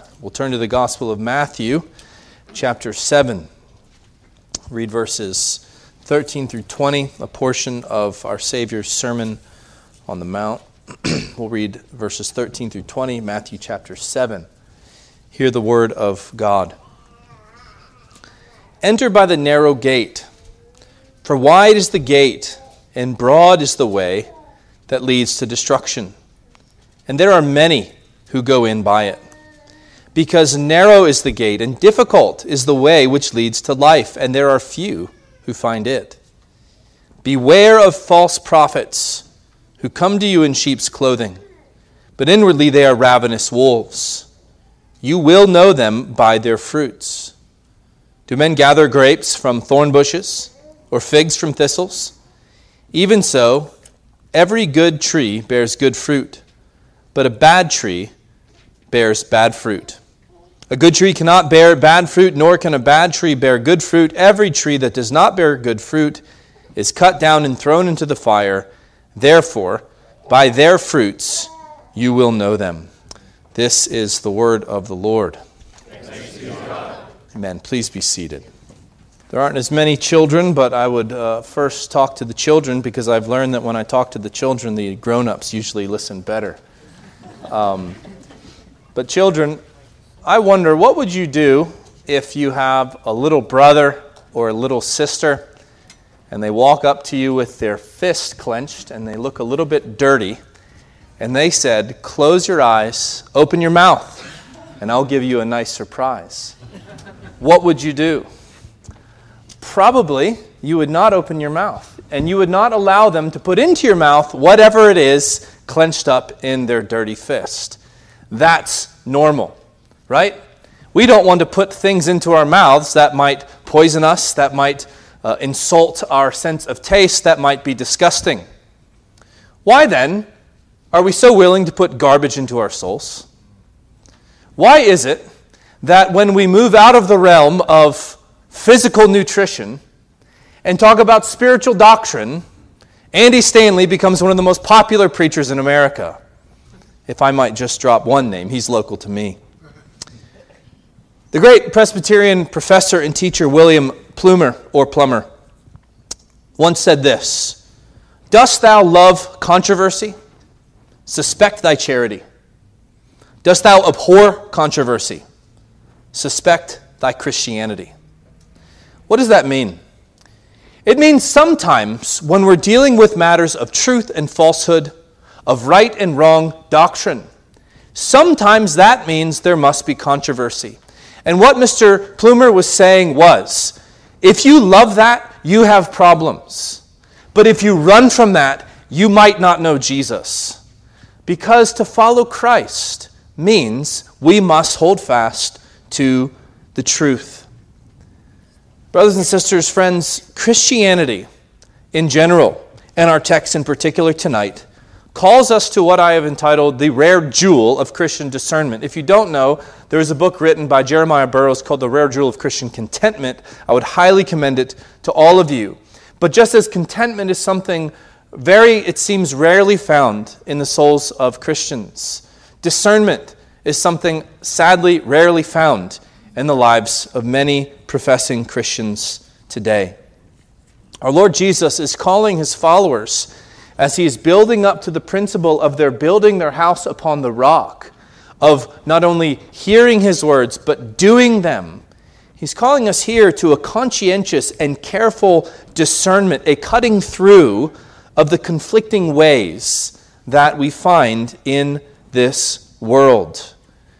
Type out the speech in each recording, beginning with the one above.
We'll turn to the Gospel of Matthew, chapter 7. Read verses 13 through 20, a portion of our Savior's Sermon on the Mount. We'll read verses 13 through 20, Matthew chapter 7. Hear the word of God. Enter by the narrow gate, for wide is the gate, and broad is the way that leads to destruction. And there are many who go in by it. Because narrow is the gate, and difficult is the way which leads to life, and there are few who find it. Beware of false prophets who come to you in sheep's clothing, but inwardly they are ravenous wolves. You will know them by their fruits. Do men gather grapes from thorn bushes, or figs from thistles? Even so, every good tree bears good fruit, but a bad tree bears bad fruit. A good tree cannot bear bad fruit, nor can a bad tree bear good fruit. Every tree that does not bear good fruit is cut down and thrown into the fire. Therefore, by their fruits you will know them. This is the word of the Lord. Thanks be to God. Amen. Please be seated. There aren't as many children, but I would first talk to the children because I've learned that when I talk to the children, the grown-ups usually listen better. But children, I wonder, what would you do if you have a little brother or a little sister and they walk up to you with their fist clenched and they look a little bit dirty and they said, close your eyes, open your mouth, and I'll give you a nice surprise? What would you do? Probably you would not open your mouth and you would not allow them to put into your mouth whatever it is clenched up in their dirty fist. That's normal. Right? We don't want to put things into our mouths that might poison us, that might insult our sense of taste, that might be disgusting. Why then are we so willing to put garbage into our souls? Why is it that when we move out of the realm of physical nutrition and talk about spiritual doctrine, Andy Stanley becomes one of the most popular preachers in America? If I might just drop one name, he's local to me. The great Presbyterian professor and teacher William Plumer once said this: "Dost thou love controversy? Suspect thy charity. Dost thou abhor controversy? Suspect thy Christianity." What does that mean? It means sometimes when we're dealing with matters of truth and falsehood, of right and wrong doctrine, sometimes that means there must be controversy. And what Mr. Plumer was saying was, if you love that, you have problems. But if you run from that, you might not know Jesus. Because to follow Christ means we must hold fast to the truth. Brothers and sisters, friends, Christianity in general, and our text in particular tonight, calls us to what I have entitled the rare jewel of Christian discernment. If you don't know, there is a book written by Jeremiah Burroughs called The Rare Jewel of Christian Contentment. I would highly commend it to all of you. But just as contentment is something it seems rarely found in the souls of Christians, discernment is something sadly rarely found in the lives of many professing Christians today. Our Lord Jesus is calling his followers as he is building up to the principle of their building their house upon the rock, of not only hearing his words, but doing them. He's calling us here to a conscientious and careful discernment, a cutting through of the conflicting ways that we find in this world.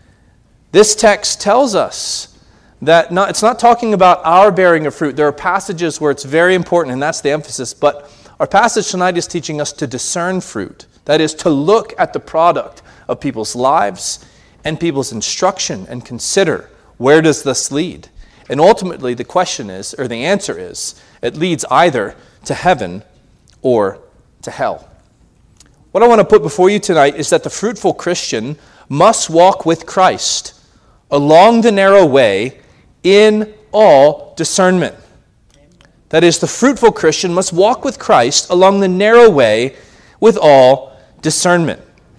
This text tells us that it's not talking about our bearing of fruit. There are passages where it's very important, and that's the emphasis, but our passage tonight is teaching us to discern fruit. That is, to look at the product of people's lives and people's instruction and consider, where does this lead? And ultimately, the answer is, it leads either to heaven or to hell. What I want to put before you tonight is that the fruitful Christian must walk with Christ along the narrow way in all discernment. That is, the fruitful Christian must walk with Christ along the narrow way with all discernment.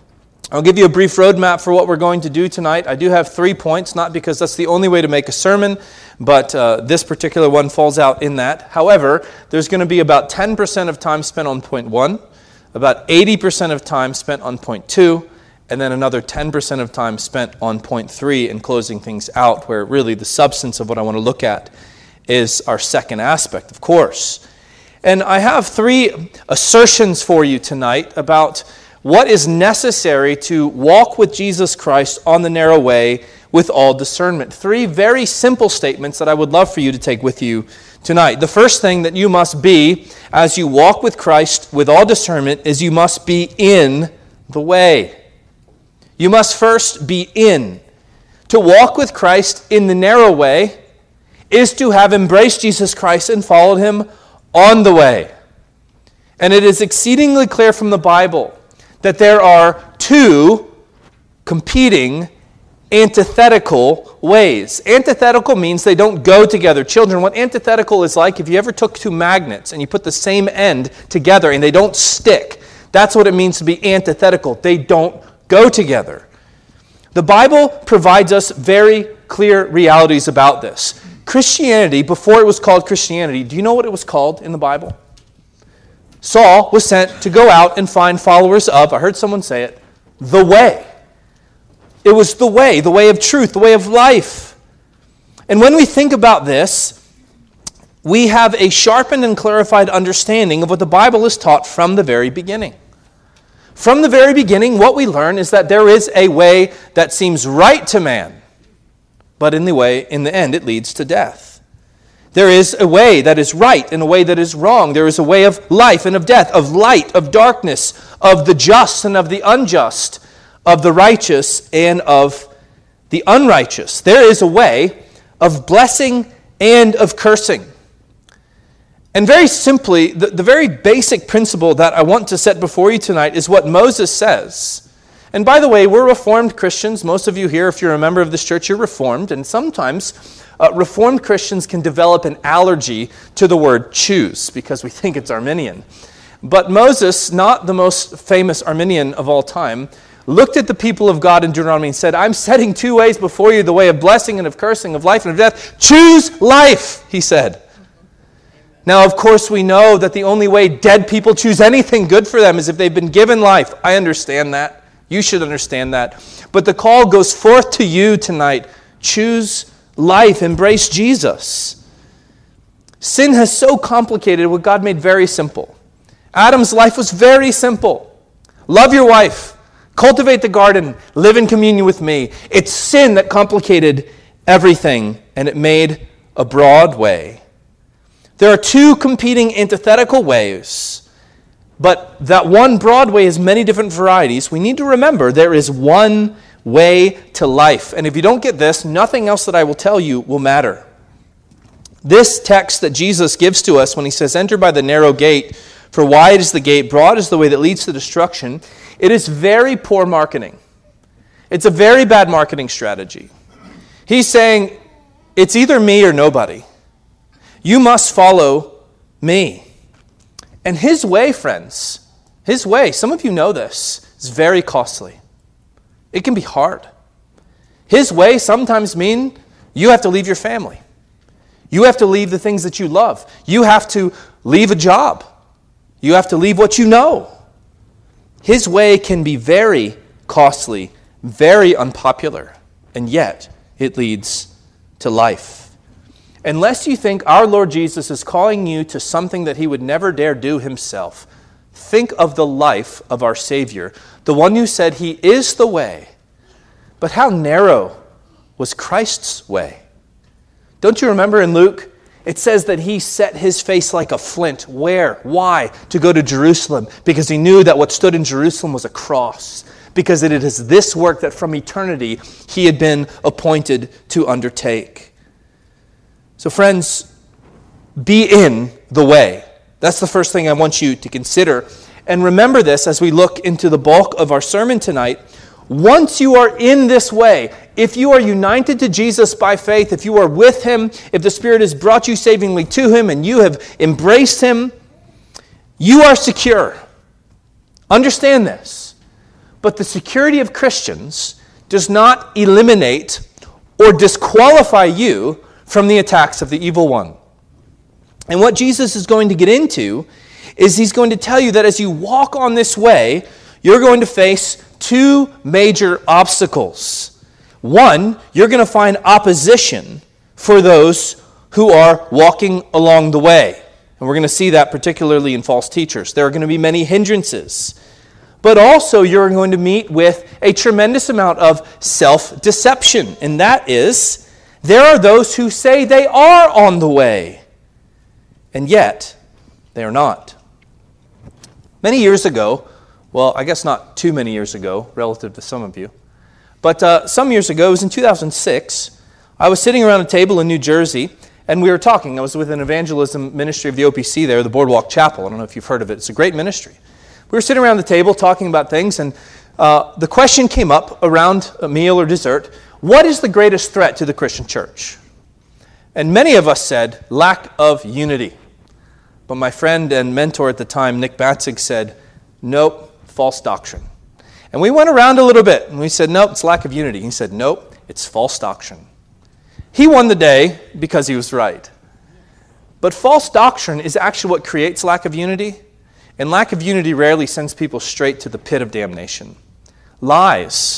I'll give you a brief roadmap for what we're going to do tonight. I do have 3 points, not because that's the only way to make a sermon, but this particular one falls out in that. However, there's going to be about 10% of time spent on point 1, about 80% of time spent on point 2, and then another 10% of time spent on point 3 and closing things out, where really the substance of what I want to look at is our second aspect, of course. And I have 3 assertions for you tonight about what is necessary to walk with Jesus Christ on the narrow way with all discernment. 3 very simple statements that I would love for you to take with you tonight. The first thing that you must be as you walk with Christ with all discernment is you must be in the way. You must first be in. To walk with Christ in the narrow way is to have embraced Jesus Christ and followed him on the way. And it is exceedingly clear from the Bible that there are 2 competing antithetical ways. Antithetical means they don't go together. Children, what antithetical is like, if you ever took 2 magnets and you put the same end together and they don't stick, that's what it means to be antithetical. They don't go together. The Bible provides us very clear realities about this. Christianity, before it was called Christianity, do you know what it was called in the Bible? Saul was sent to go out and find followers of, I heard someone say it, the way. It was the way of truth, the way of life. And when we think about this, we have a sharpened and clarified understanding of what the Bible has taught from the very beginning. From the very beginning, what we learn is that there is a way that seems right to man, but in the end, it leads to death. There is a way that is right and a way that is wrong. There is a way of life and of death, of light, of darkness, of the just and of the unjust, of the righteous and of the unrighteous. There is a way of blessing and of cursing. And very simply, the very basic principle that I want to set before you tonight is what Moses says. And by the way, we're Reformed Christians. Most of you here, if you're a member of this church, you're Reformed. And sometimes Reformed Christians can develop an allergy to the word choose because we think it's Arminian. But Moses, not the most famous Arminian of all time, looked at the people of God in Deuteronomy and said, I'm setting 2 ways before you, the way of blessing and of cursing, of life and of death. Choose life, he said. Now, of course, we know that the only way dead people choose anything good for them is if they've been given life. I understand that. You should understand that. But the call goes forth to you tonight. Choose life. Embrace Jesus. Sin has so complicated what God made very simple. Adam's life was very simple. Love your wife. Cultivate the garden. Live in communion with me. It's sin that complicated everything, and it made a broad way. There are 2 competing antithetical ways, but that one broad way has many different varieties. We need to remember there is one way to life. And if you don't get this, nothing else that I will tell you will matter. This text that Jesus gives to us when he says, enter by the narrow gate, for wide is the gate, broad is the way that leads to destruction, it is very poor marketing. It's a very bad marketing strategy. He's saying, it's either me or nobody. You must follow me. And his way, friends, his way, some of you know this, is very costly. It can be hard. His way sometimes means you have to leave your family. You have to leave the things that you love. You have to leave a job. You have to leave what you know. His way can be very costly, very unpopular, and yet it leads to life. Unless you think our Lord Jesus is calling you to something that he would never dare do himself, think of the life of our Savior, the one who said he is the way. But how narrow was Christ's way? Don't you remember in Luke? It says that he set his face like a flint. Where? Why? To go to Jerusalem. Because he knew that what stood in Jerusalem was a cross. Because it is this work that from eternity he had been appointed to undertake. So friends, be in the way. That's the first thing I want you to consider. And remember this as we look into the bulk of our sermon tonight. Once you are in this way, if you are united to Jesus by faith, if you are with him, if the Spirit has brought you savingly to him and you have embraced him, you are secure. Understand this. but the security of Christians does not eliminate or disqualify you from the attacks of the evil one. And what Jesus is going to get into is he's going to tell you that as you walk on this way, you're going to face two major obstacles. One, you're going to find opposition for those who are walking along the way. And we're going to see that particularly in false teachers. There are going to be many hindrances. But also you're going to meet with a tremendous amount of self-deception. And that is, there are those who say they are on the way, and yet they are not. Many years ago, well, I guess not too many years ago, relative to some of you, but some years ago, it was in 2006, I was sitting around a table in New Jersey, and we were talking. I was with an evangelism ministry of the OPC there, the Boardwalk Chapel. I don't know if you've heard of it. It's a great ministry. We were sitting around the table talking about things, and the question came up around a meal or dessert, what is the greatest threat to the Christian church? And many of us said, lack of unity. But my friend and mentor at the time, Nick Batzig, said, nope, false doctrine. And we went around a little bit, and we said, nope, it's lack of unity. He said, nope, it's false doctrine. He won the day because he was right. But false doctrine is actually what creates lack of unity, and lack of unity rarely sends people straight to the pit of damnation. Lies,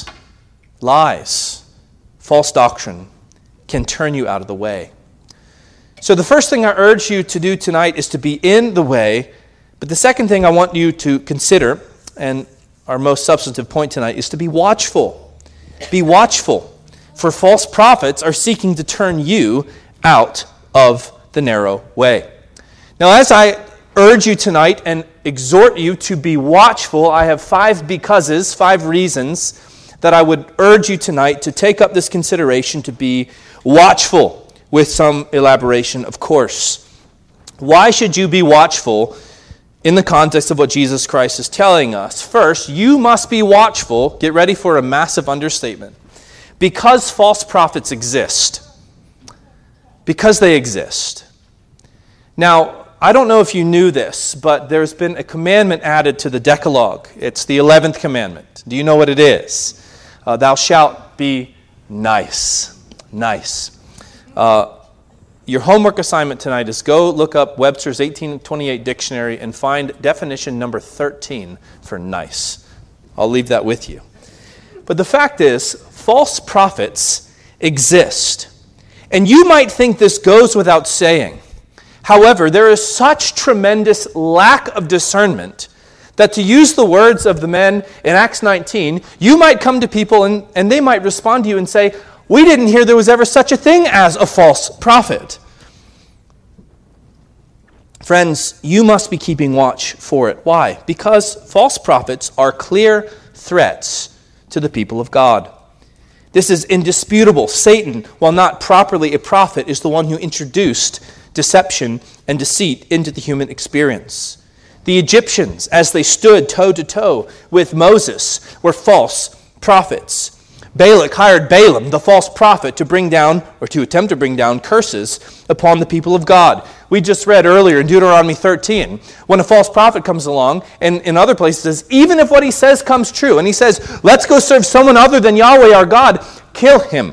false doctrine can turn you out of the way. So the first thing I urge you to do tonight is to be in the way, but the second thing I want you to consider, and our most substantive point tonight, is to be watchful. Be watchful. For false prophets are seeking to turn you out of the narrow way. Now, as I urge you tonight and exhort you to be watchful, I have 5 becauses, 5 reasons that I would urge you tonight to take up this consideration to be watchful, with some elaboration, of course. Why should you be watchful in the context of what Jesus Christ is telling us? First, you must be watchful. Get ready for a massive understatement. Because false prophets exist. Because they exist. Now, I don't know if you knew this, but there's been a commandment added to the Decalogue. It's the 11th commandment. Do you know what it is? Thou shalt be nice. Nice. Your homework assignment tonight is go look up Webster's 1828 dictionary and find definition number 13 for nice. I'll leave that with you. But the fact is, false prophets exist. And you might think this goes without saying. However, there is such tremendous lack of discernment that, to use the words of the men in Acts 19, you might come to people and they might respond to you and say, we didn't hear there was ever such a thing as a false prophet. Friends, you must be keeping watch for it. Why? Because false prophets are clear threats to the people of God. This is indisputable. Satan, while not properly a prophet, is the one who introduced deception and deceit into the human experience. The Egyptians, as they stood toe to toe with Moses, were false prophets. Balak hired Balaam, the false prophet, to bring down, or to attempt to bring down, curses upon the people of God. We just read earlier in Deuteronomy 13, when a false prophet comes along, and in other places, even if what he says comes true, and he says, let's go serve someone other than Yahweh our God, kill him.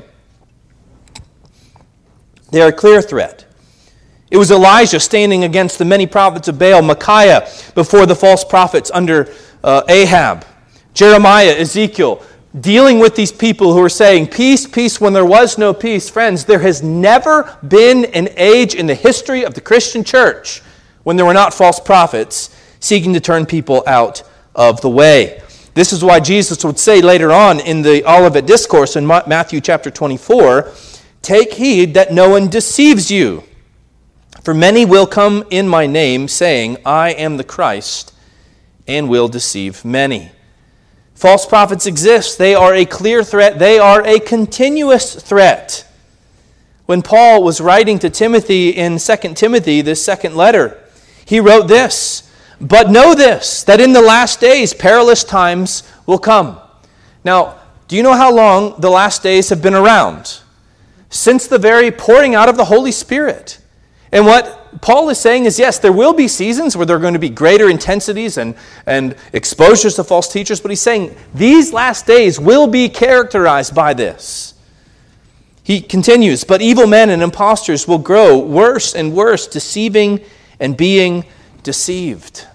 They are a clear threat. It was Elijah standing against the many prophets of Baal, Micaiah before the false prophets under Ahab, Jeremiah, Ezekiel, dealing with these people who are saying, peace, peace, when there was no peace. Friends, there has never been an age in the history of the Christian church when there were not false prophets seeking to turn people out of the way. This is why Jesus would say later on in the Olivet Discourse in Matthew chapter 24, take heed that no one deceives you. For many will come in my name, saying, I am the Christ, and will deceive many. False prophets exist. They are a clear threat. They are a continuous threat. When Paul was writing to Timothy in 2 Timothy, this second letter, he wrote this, but know this, that in the last days perilous times will come. Now, do you know how long the last days have been around? Since the very pouring out of the Holy Spirit. And what Paul is saying is, yes, there will be seasons where there are going to be greater intensities and exposures to false teachers, but he's saying these last days will be characterized by this. He continues, but evil men and impostors will grow worse and worse, deceiving and being deceived.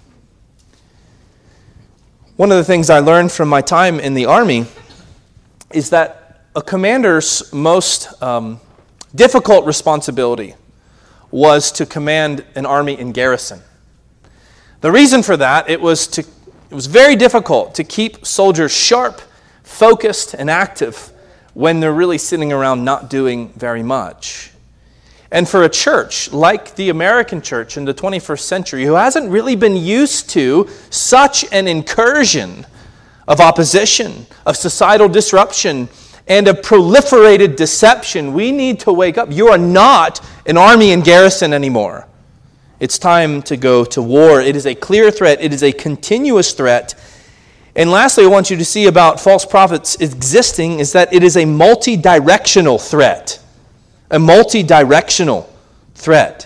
One of the things I learned from my time in the Army is that a commander's most difficult responsibility was to command an army in garrison. The reason for that, it was very difficult to keep soldiers sharp, focused, and active when they're really sitting around not doing very much. And for a church like the American church in the 21st century, who hasn't really been used to such an incursion of opposition, of societal disruption, and of proliferated deception, we need to wake up. You are not an army in garrison anymore. It's time to go to war. It is a clear threat. It is a continuous threat. And lastly, I want you to see about false prophets existing is that it is a multi-directional threat. A multi-directional threat.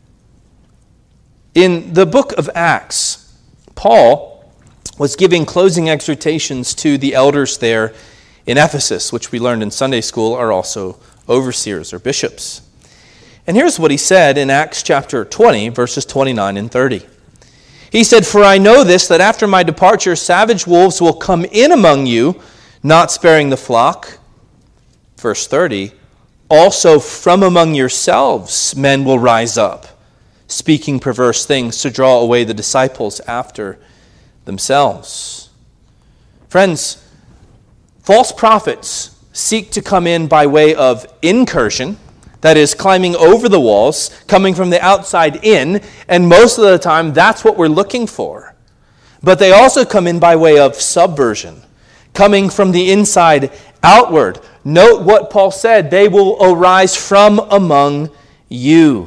In the book of Acts, Paul was giving closing exhortations to the elders there in Ephesus, which we learned in Sunday school are also overseers or bishops. And here's what he said in Acts chapter 20, verses 29 and 30. He said, "For I know this, that after my departure, savage wolves will come in among you, not sparing the flock." Verse 30, "Also from among yourselves men will rise up, speaking perverse things to draw away the disciples after themselves." Friends, false prophets seek to come in by way of incursion, that is, climbing over the walls, coming from the outside in, and most of the time that's what we're looking for. But they also come in by way of subversion, coming from the inside outward. Note what Paul said, they will arise from among you.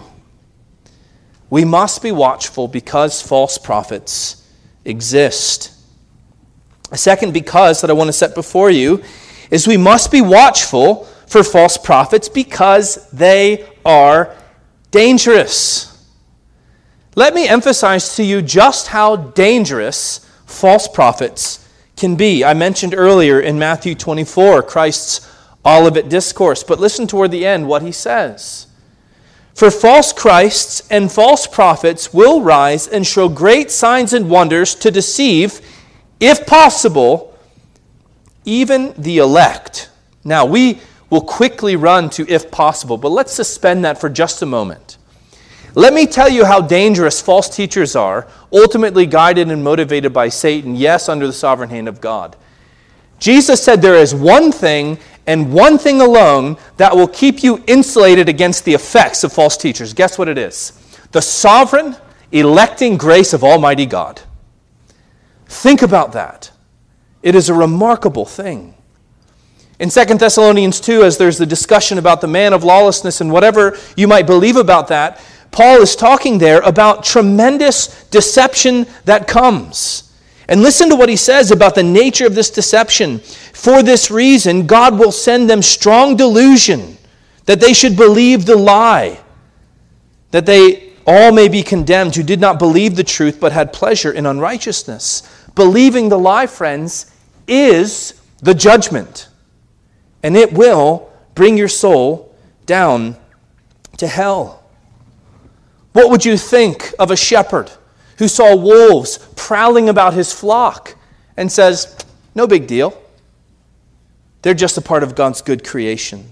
We must be watchful because false prophets exist. A second because that I want to set before you is we must be watchful for false prophets because they are dangerous. Let me emphasize to you just how dangerous false prophets can be. I mentioned earlier in Matthew 24, Christ's Olivet Discourse, but listen toward the end what he says. "For false Christs and false prophets will rise and show great signs and wonders to deceive, if possible, even the elect." Now, we will quickly run to "if possible," but let's suspend that for just a moment. Let me tell you how dangerous false teachers are, ultimately guided and motivated by Satan, yes, under the sovereign hand of God. Jesus said there is one thing and one thing alone that will keep you insulated against the effects of false teachers. Guess what it is? The sovereign, electing grace of Almighty God. Think about that. It is a remarkable thing. In 2 Thessalonians 2, as there's the discussion about the man of lawlessness and whatever you might believe about that, Paul is talking there about tremendous deception that comes. And listen to what he says about the nature of this deception. "For this reason, God will send them strong delusion, that they should believe the lie, that they all may be condemned who did not believe the truth but had pleasure in unrighteousness." Believing the lie, friends, is the judgment. And it will bring your soul down to hell. What would you think of a shepherd who saw wolves prowling about his flock and says, "No big deal. They're just a part of God's good creation"?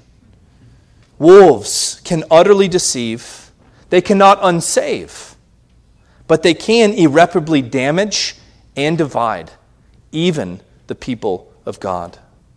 Wolves can utterly deceive. They cannot unsave. But they can irreparably damage and divide even the people of God.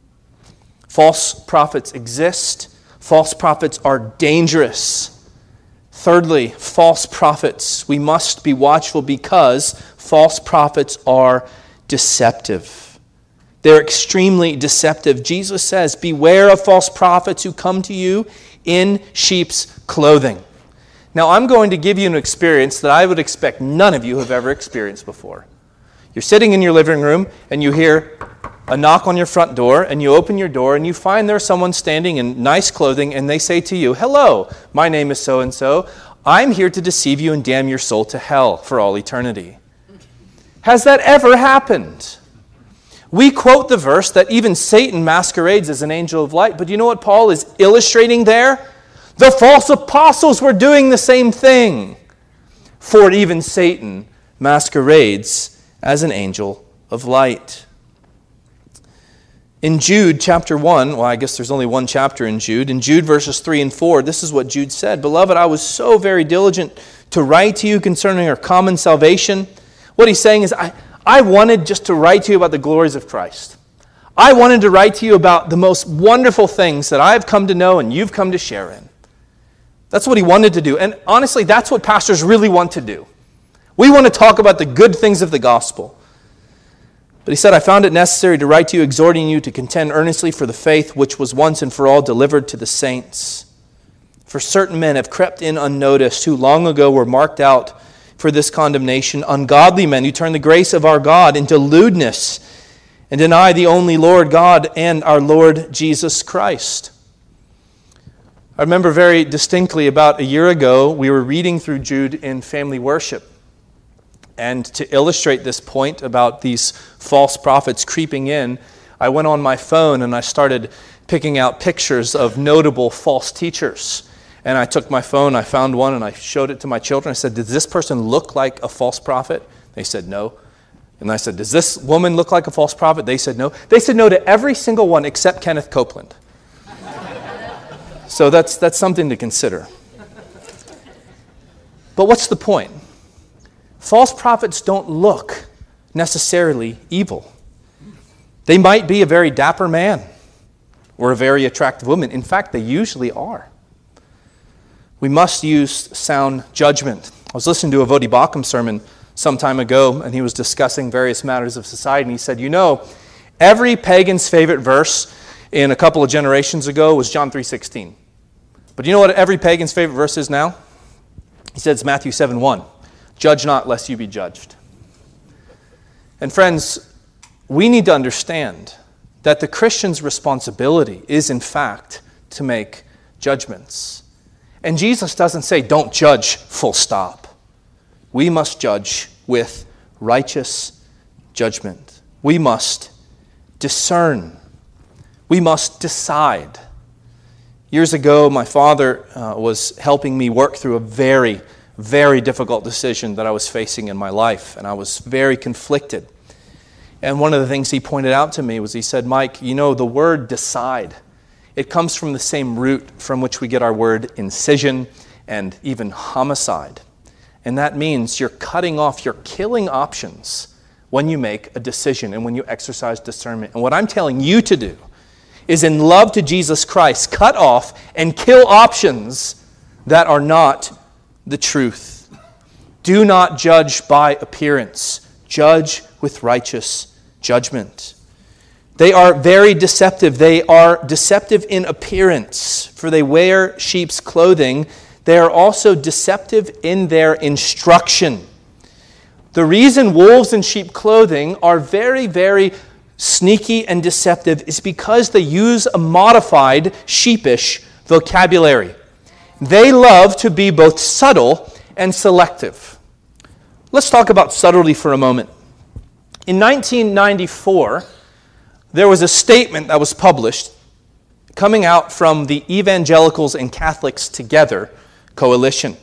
False prophets exist. False prophets are dangerous. Thirdly, false prophets. We must be watchful because false prophets are deceptive. They're extremely deceptive. Jesus says, "Beware of false prophets who come to you in sheep's clothing." Now, I'm going to give you an experience that I would expect none of you have ever experienced before. You're sitting in your living room and you hear a knock on your front door, and you open your door and you find there's someone standing in nice clothing, and they say to you, "Hello, my name is so-and-so. I'm here to deceive you and damn your soul to hell for all eternity. Has that ever happened? We quote the verse that even Satan masquerades as an angel of light, but you know what Paul is illustrating there? The false apostles were doing the same thing. For even Satan masquerades as an angel of light. In Jude chapter 1, well, I guess there's only one chapter in Jude verses 3 and 4, this is what Jude said. Beloved, I was so very diligent to write to you concerning our common salvation. What he's saying is, I wanted just to write to you about the glories of Christ. I wanted to write to you about the most wonderful things that I've come to know and you've come to share in. That's what he wanted to do. And honestly, that's what pastors really want to do. We want to talk about the good things of the gospel. But he said, I found it necessary to write to you, exhorting you to contend earnestly for the faith which was once and for all delivered to the saints. For certain men have crept in unnoticed, who long ago were marked out for this condemnation, ungodly men who turn the grace of our God into lewdness and deny the only Lord God and our Lord Jesus Christ. I remember very distinctly about a year ago, we were reading through Jude in family worship. And to illustrate this point about these false prophets creeping in, I went on my phone and I started picking out pictures of notable false teachers. And I took my phone, I found one, and I showed it to my children. I said, does this person look like a false prophet? They said, no. And I said, does this woman look like a false prophet? They said, no. They said no to every single one except Kenneth Copeland. So that's something to consider. But what's the point? False prophets don't look necessarily evil. They might be a very dapper man or a very attractive woman. In fact, they usually are. We must use sound judgment. I was listening to a Voddie Baucham sermon some time ago, and he was discussing various matters of society, and he said, you know, every pagan's favorite verse in a couple of generations ago was John 3:16. But you know what every pagan's favorite verse is now? He said it's Matthew 7:1. Judge not, lest you be judged. And friends, we need to understand that the Christian's responsibility is, in fact, to make judgments. And Jesus doesn't say, don't judge, full stop. We must judge with righteous judgment. We must discern. We must decide. Years ago, my father was helping me work through a very, very difficult decision that I was facing in my life, and I was very conflicted. And one of the things he pointed out to me was, he said, Mike, you know, the word decide, it comes from the same root from which we get our word incision and even homicide. And that means you're cutting off, you're killing options when you make a decision and when you exercise discernment. And what I'm telling you to do is, in love to Jesus Christ, cut off and kill options that are not the truth. Do not judge by appearance. Judge with righteous judgment. They are very deceptive. They are deceptive in appearance, for they wear sheep's clothing. They are also deceptive in their instruction. The reason wolves in sheep clothing are very, very sneaky and deceptive is because they use a modified, sheepish vocabulary. They love to be both subtle and selective. Let's talk about subtlety for a moment. In 1994, there was a statement that was published coming out from the Evangelicals and Catholics Together coalition.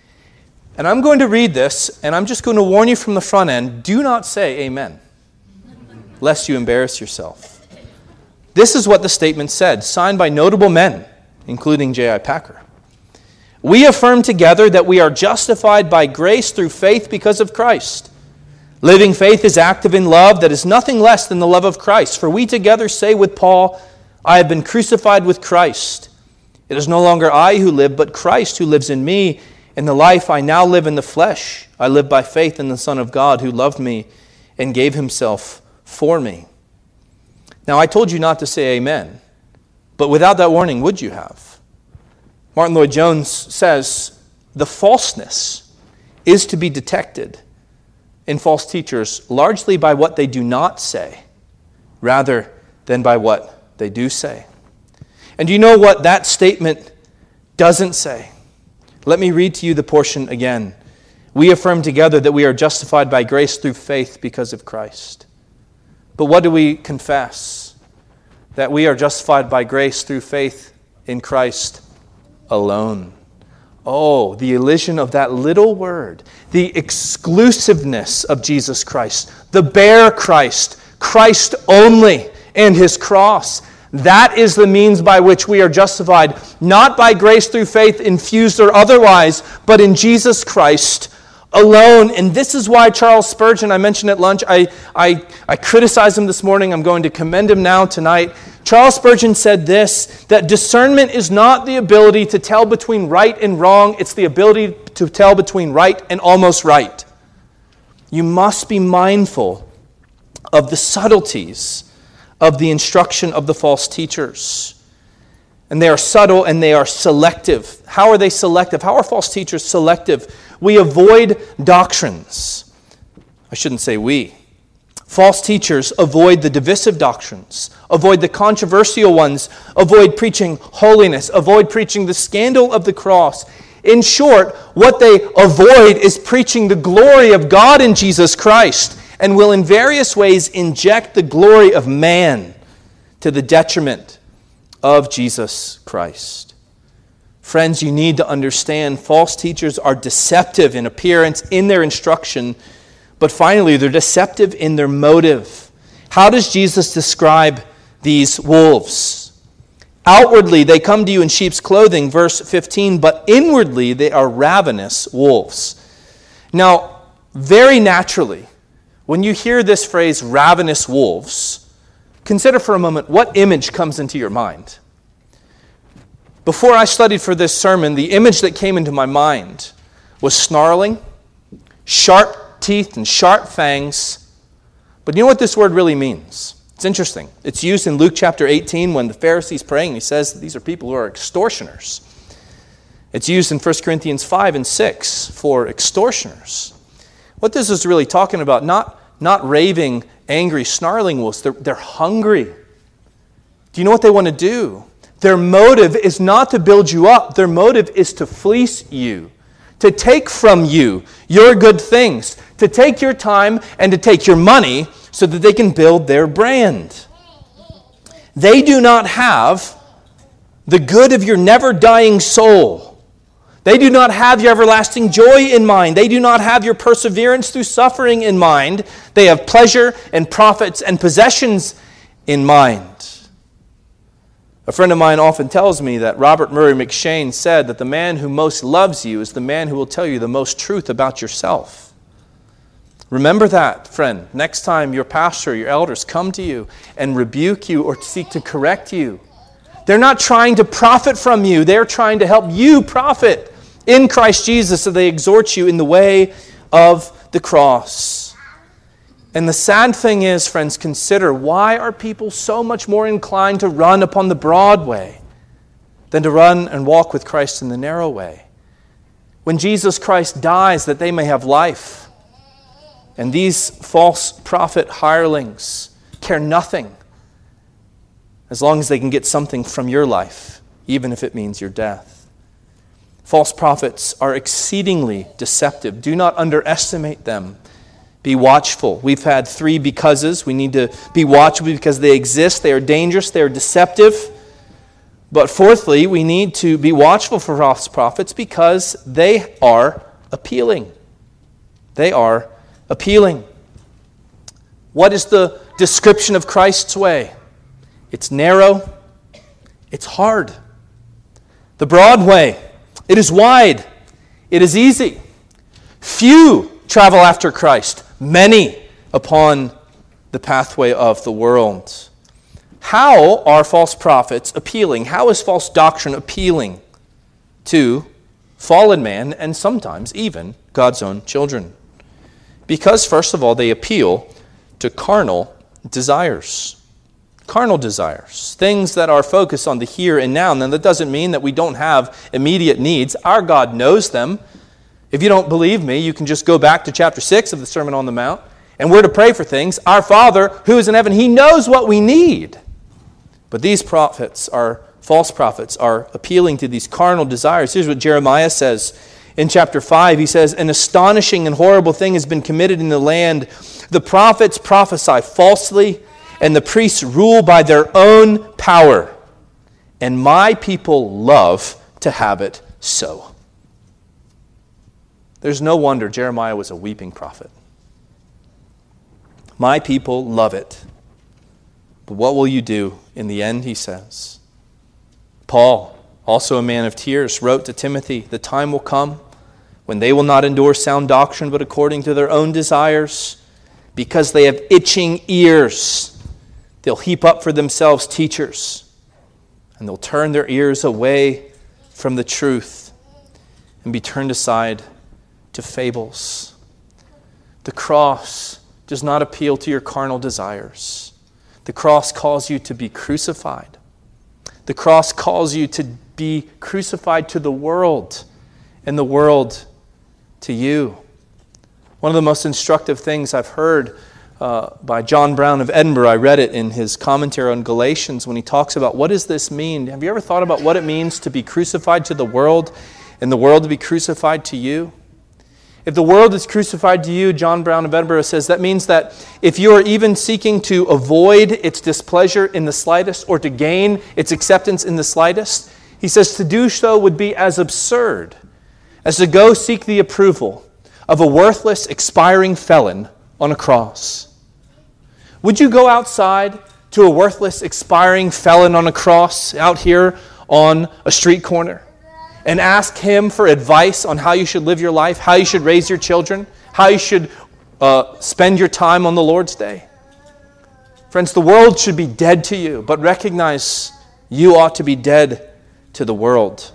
And I'm going to read this, and I'm just going to warn you from the front end, do not say amen, lest you embarrass yourself. This is what the statement said, signed by notable men, including J.I. Packer. We affirm together that we are justified by grace through faith because of Christ. Living faith is active in love that is nothing less than the love of Christ. For we together say with Paul, I have been crucified with Christ. It is no longer I who live, but Christ who lives in me. In the life I now live in the flesh, I live by faith in the Son of God who loved me and gave himself for me. Now, I told you not to say amen, but without that warning, would you have? Martin Lloyd-Jones says, the falseness is to be detected in false teachers largely by what they do not say, rather than by what they do say. And do you know what that statement doesn't say? Let me read to you the portion again. We affirm together that we are justified by grace through faith because of Christ. But what do we confess? That we are justified by grace through faith in Christ alone. Oh, the elision of that little word, the exclusiveness of Jesus Christ, the bare Christ, Christ only, and His cross. That is the means by which we are justified, not by grace through faith infused or otherwise, but in Jesus Christ alone. And this is why Charles Spurgeon, I mentioned at lunch, I criticized him this morning, I'm going to commend him now tonight. Charles Spurgeon said this, that discernment is not the ability to tell between right and wrong, it's the ability to tell between right and almost right. You must be mindful of the subtleties of the instruction of the false teachers. And they are subtle and they are selective. How are they selective? How are false teachers selective? We avoid doctrines. I shouldn't say we. False teachers avoid the divisive doctrines, avoid the controversial ones, avoid preaching holiness, avoid preaching the scandal of the cross. In short, what they avoid is preaching the glory of God in Jesus Christ, and will in various ways inject the glory of man to the detriment of Jesus Christ. Friends, you need to understand false teachers are deceptive in appearance, in their instruction, but finally they're deceptive in their motive. How does Jesus describe these wolves? Outwardly they come to you in sheep's clothing, verse 15, but inwardly they are ravenous wolves. Now, very naturally, when you hear this phrase, ravenous wolves, consider for a moment what image comes into your mind. Before I studied for this sermon, the image that came into my mind was snarling, sharp teeth and sharp fangs. But you know what this word really means? It's interesting. It's used in Luke chapter 18 when the Pharisee's praying. He says these are people who are extortioners. It's used in 1 Corinthians 5 and 6 for extortioners. What this is really talking about, not raving, angry, snarling wolves. They're hungry. Do you know what they want to do? Their motive is not to build you up. Their motive is to fleece you, to take from you your good things, to take your time and to take your money so that they can build their brand. They do not have the good of your never-dying soul. They do not have your everlasting joy in mind. They do not have your perseverance through suffering in mind. They have pleasure and profits and possessions in mind. A friend of mine often tells me that Robert Murray McShane said that the man who most loves you is the man who will tell you the most truth about yourself. Remember that, friend. Next time your pastor, your elders come to you and rebuke you or seek to correct you, they're not trying to profit from you. They're trying to help you profit in Christ Jesus, so they exhort you in the way of the cross. And the sad thing is, friends, consider, why are people so much more inclined to run upon the broad way than to run and walk with Christ in the narrow way? When Jesus Christ dies that they may have life. And these false prophet hirelings care nothing as long as they can get something from your life, even if it means your death. False prophets are exceedingly deceptive. Do not underestimate them. Be watchful. We've had 3 becauses. We need to be watchful because they exist. They are dangerous. They are deceptive. But fourthly, we need to be watchful for false prophets because they are appealing. They are appealing. What is the description of Christ's way? It's narrow. It's hard. The broad way. It is wide. It is easy. Few travel after Christ. Many upon the pathway of the world. How are false prophets appealing? How is false doctrine appealing to fallen man and sometimes even God's own children? Because, first of all, they appeal to carnal desires. Carnal desires, things that are focused on the here and now. And that doesn't mean that we don't have immediate needs. Our God knows them. If you don't believe me, you can just go back to chapter 6 of the Sermon on the Mount, and we're to pray for things. Our Father, who is in heaven, He knows what we need. But these prophets are false prophets are appealing to these carnal desires. Here's what Jeremiah says in chapter 5. He says, "An astonishing and horrible thing has been committed in the land. The prophets prophesy falsely, and the priests rule by their own power. And my people love to have it so." There's no wonder Jeremiah was a weeping prophet. My people love it. But what will you do in the end, he says. Paul, also a man of tears, wrote to Timothy, "The time will come when they will not endure sound doctrine, but according to their own desires, because they have itching ears, they'll heap up for themselves teachers, and they'll turn their ears away from the truth and be turned aside to fables." The cross does not appeal to your carnal desires. The cross calls you to be crucified. The cross calls you to be crucified to the world, and the world to you. One of the most instructive things I've heard by John Brown of Edinburgh, I read it in his commentary on Galatians when he talks about what does this mean? Have you ever thought about what it means to be crucified to the world and the world to be crucified to you? If the world is crucified to you, John Brown of Edinburgh says, that means that if you are even seeking to avoid its displeasure in the slightest or to gain its acceptance in the slightest, he says to do so would be as absurd as to go seek the approval of a worthless, expiring felon on a cross. Would you go outside to a worthless, expiring felon on a cross out here on a street corner and ask him for advice on how you should live your life, how you should raise your children, how you should spend your time on the Lord's Day? Friends, the world should be dead to you, but recognize you ought to be dead to the world.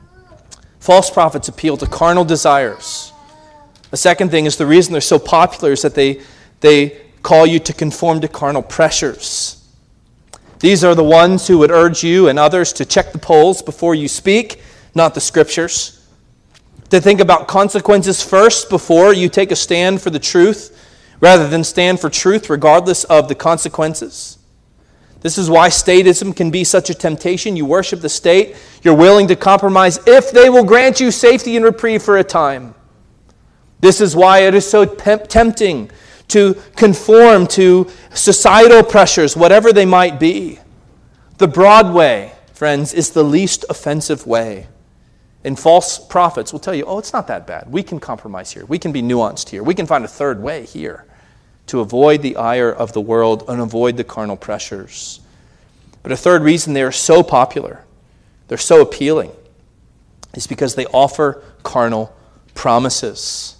False prophets appeal to carnal desires. The second thing is the reason they're so popular is that they call you to conform to carnal pressures. These are the ones who would urge you and others to check the polls before you speak, not the Scriptures. To think about consequences first before you take a stand for the truth, rather than stand for truth regardless of the consequences. This is why statism can be such a temptation. You worship the state. You're willing to compromise if they will grant you safety and reprieve for a time. This is why it is so tempting to conform to societal pressures, whatever they might be. The broad way, friends, is the least offensive way. And false prophets will tell you, oh, it's not that bad. We can compromise here. We can be nuanced here. We can find a third way here to avoid the ire of the world and avoid the carnal pressures. But a third reason they are so popular, they're so appealing, is because they offer carnal promises.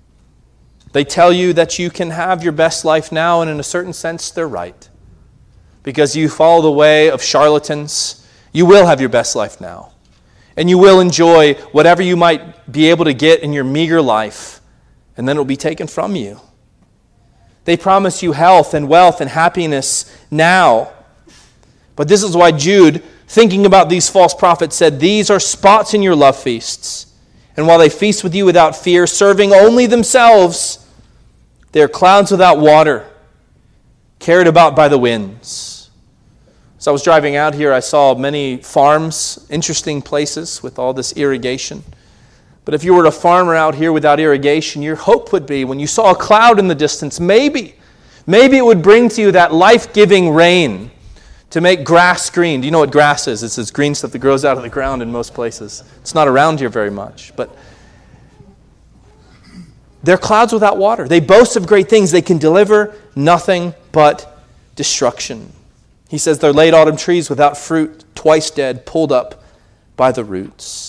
They tell you that you can have your best life now, and in a certain sense, they're right. Because you follow the way of charlatans, you will have your best life now. And you will enjoy whatever you might be able to get in your meager life, and then it will be taken from you. They promise you health and wealth and happiness now. But this is why Jude, thinking about these false prophets, said, "These are spots in your love feasts. And while they feast with you without fear, serving only themselves, they are clouds without water, carried about by the winds." As I was driving out here, I saw many farms, interesting places with all this irrigation. But if you were a farmer out here without irrigation, your hope would be when you saw a cloud in the distance, maybe it would bring to you that life-giving rain to make grass green. Do you know what grass is? It's this green stuff that grows out of the ground in most places. It's not around here very much. But they're clouds without water. They boast of great things. They can deliver nothing but destruction. He says they're late autumn trees without fruit, twice dead, pulled up by the roots.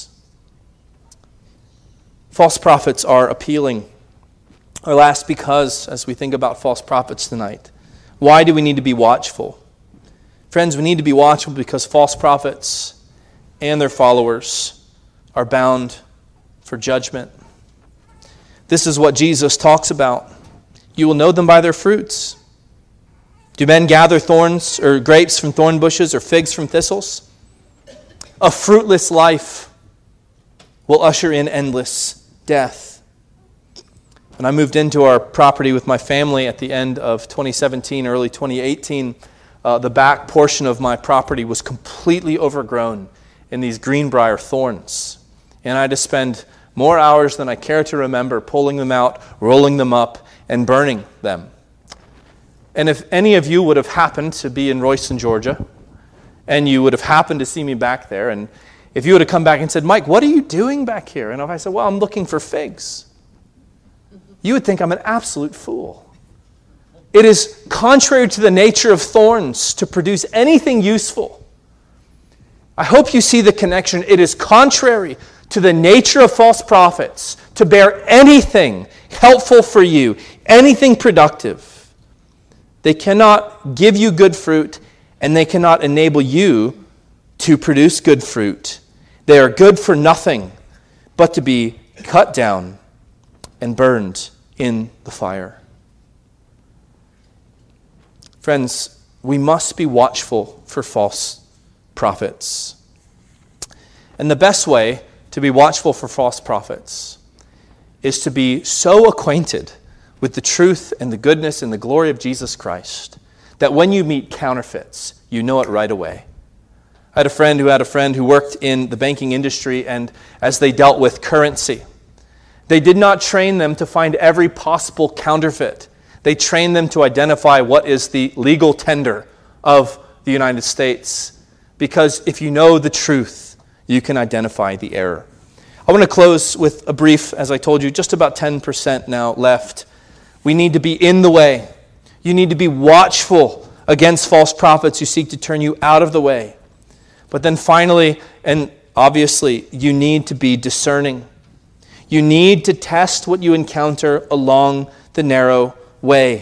False prophets are appealing. Or last, because, as we think about false prophets tonight, why do we need to be watchful? Friends, we need to be watchful because false prophets and their followers are bound for judgment. This is what Jesus talks about. You will know them by their fruits. Do men gather thorns or grapes from thorn bushes or figs from thistles? A fruitless life will usher in endless death. When I moved into our property with my family at the end of 2017, early 2018, the back portion of my property was completely overgrown in these greenbrier thorns. And I had to spend more hours than I care to remember pulling them out, rolling them up, and burning them. And if any of you would have happened to be in Royston, Georgia, and you would have happened to see me back there, and if you would have come back and said, Mike, what are you doing back here? And if I said, well, I'm looking for figs, you would think I'm an absolute fool. It is contrary to the nature of thorns to produce anything useful. I hope you see the connection. It is contrary to the nature of false prophets to bear anything helpful for you, anything productive. They cannot give you good fruit, and they cannot enable you to produce good fruit. They are good for nothing but to be cut down and burned in the fire. Friends, we must be watchful for false prophets. And the best way to be watchful for false prophets is to be so acquainted with the truth and the goodness and the glory of Jesus Christ that when you meet counterfeits, you know it right away. I had a friend who worked in the banking industry, and as they dealt with currency, they did not train them to find every possible counterfeit. They trained them to identify what is the legal tender of the United States. Because if you know the truth, you can identify the error. I want to close with a brief, as I told you, just about 10% now left. We need to be in the way. You need to be watchful against false prophets who seek to turn you out of the way. But then finally, and obviously, you need to be discerning. You need to test what you encounter along the narrow way.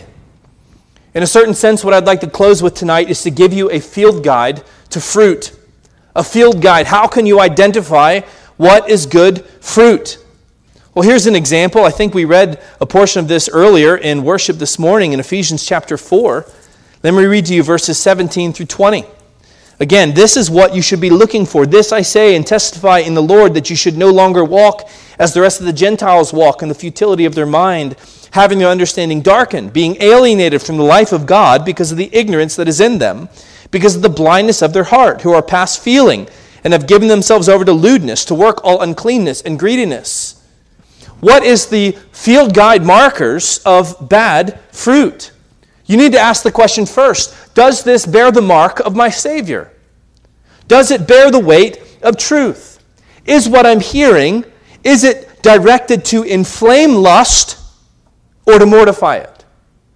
In a certain sense, what I'd like to close with tonight is to give you a field guide to fruit. A field guide. How can you identify what is good fruit? Well, here's an example. I think we read a portion of this earlier in worship this morning in Ephesians chapter 4. Let me read to you verses 17 through 20. Again, this is what you should be looking for. This I say and testify in the Lord, that you should no longer walk as the rest of the Gentiles walk in the futility of their mind, having their understanding darkened, being alienated from the life of God because of the ignorance that is in them, because of the blindness of their heart, who are past feeling, and have given themselves over to lewdness, to work all uncleanness and greediness. What is the field guide markers of bad fruit? You need to ask the question first, does this bear the mark of my Savior? Does it bear the weight of truth? Is what I'm hearing, is it directed to inflame lust or to mortify it?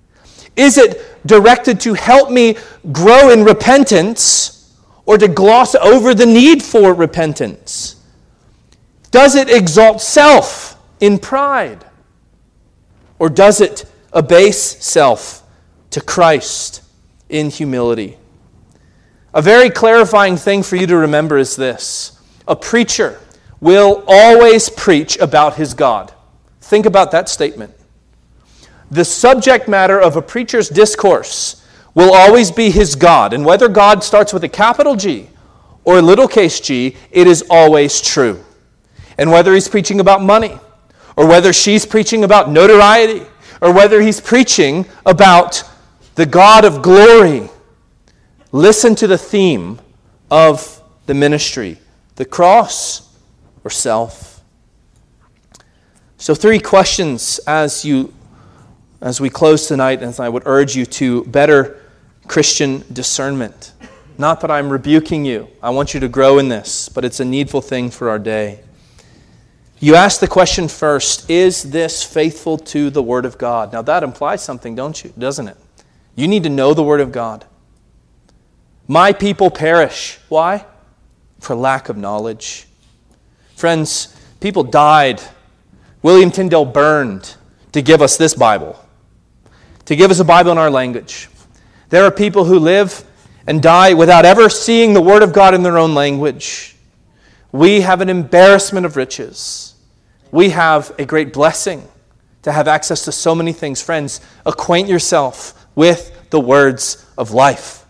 Is it directed to help me grow in repentance or to gloss over the need for repentance? Does it exalt self in pride? Or does it abase self to Christ in humility? A very clarifying thing for you to remember is this. A preacher will always preach about his God. Think about that statement. The subject matter of a preacher's discourse will always be his God. And whether God starts with a capital G or a lowercase g, it is always true. And whether he's preaching about money, or whether she's preaching about notoriety, or whether he's preaching about the God of glory, listen to the theme of the ministry: the cross or self. So 3 questions as we close tonight, as I would urge you to better Christian discernment. Not that I'm rebuking you. I want you to grow in this, but it's a needful thing for our day. You ask the question first, is this faithful to the Word of God? Now that implies something, doesn't it? You need to know the Word of God. My people perish. Why? For lack of knowledge. Friends, people died. William Tyndale burned to give us this Bible, to give us a Bible in our language. There are people who live and die without ever seeing the Word of God in their own language. We have an embarrassment of riches. We have a great blessing to have access to so many things. Friends, acquaint yourself with the words of life.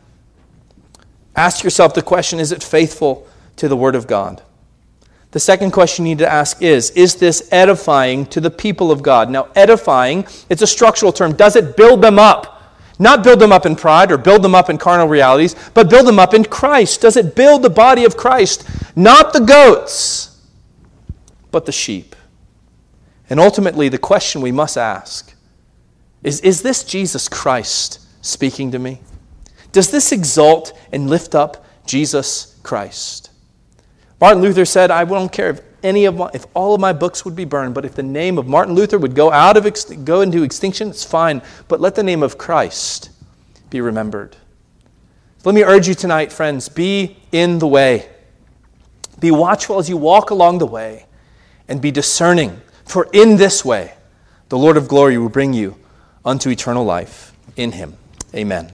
Ask yourself the question, is it faithful to the Word of God? The second question you need to ask is this edifying to the people of God? Now, edifying, it's a structural term. Does it build them up? Not build them up in pride or build them up in carnal realities, but build them up in Christ. Does it build the body of Christ? Not the goats, but the sheep. And ultimately, the question we must ask is this Jesus Christ speaking to me? Does this exalt and lift up Jesus Christ? Martin Luther said, I don't care if all of my books would be burned, but if the name of Martin Luther would go into extinction, it's fine, but let the name of Christ be remembered. Let me urge you tonight, friends, be in the way. Be watchful as you walk along the way, and be discerning, for in this way the Lord of glory will bring you unto eternal life in him. Amen.